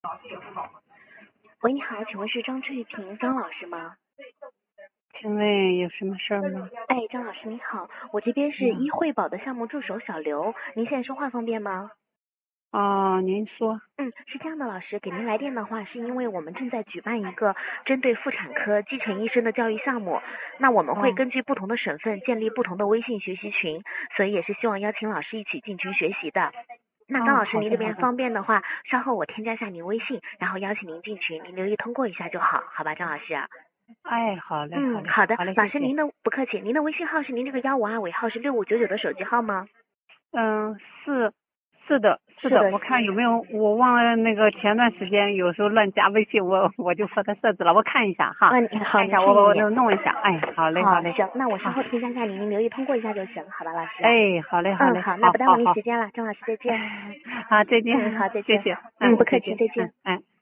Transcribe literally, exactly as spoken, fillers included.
喂，你好，请问是张翠萍张老师吗？ 请问有什么事儿吗？ 哎，张老师你好，我这边是医惠保的项目助手小刘，您现在说话方便吗？ 哦，您说。 嗯，是这样的，老师给您来电的话，是因为我们正在举办一个针对妇产科基层医生的教育项目，那我们会根据不同的省份建立不同的微信学习群，所以也是希望邀请老师一起进群学习的。那张老师，您这边方便的话，稍后我添加一下您微信，然后邀请您进群，您留意通过一下就好，好吧，张老师？ 哎，好嘞，好嗯， 嘞， 好的， 好嘞， 老师谢谢。 您的不客气，您的微信号是您这个幺五二尾号是六五九九的手机号吗？ 嗯，是是的，是是的我看有没有，我忘了那个前段时间有时候乱加微信，我我就把它设置了，我看一下哈。 嗯，你好， 看一下， 您我我我看一眼。 弄弄一下。哎，好嘞， 好， 嘞。 行，那我稍好后添加一下您，您留意通过一下就行，好吧，老师？ 哎，好嘞，好嗯， 嘞， 好，那不耽误好好好。 您时间了，张老师再见。 好，再见。 嗯，好，再见。 谢谢。 嗯，不客气， 再见。 再见。 嗯。嗯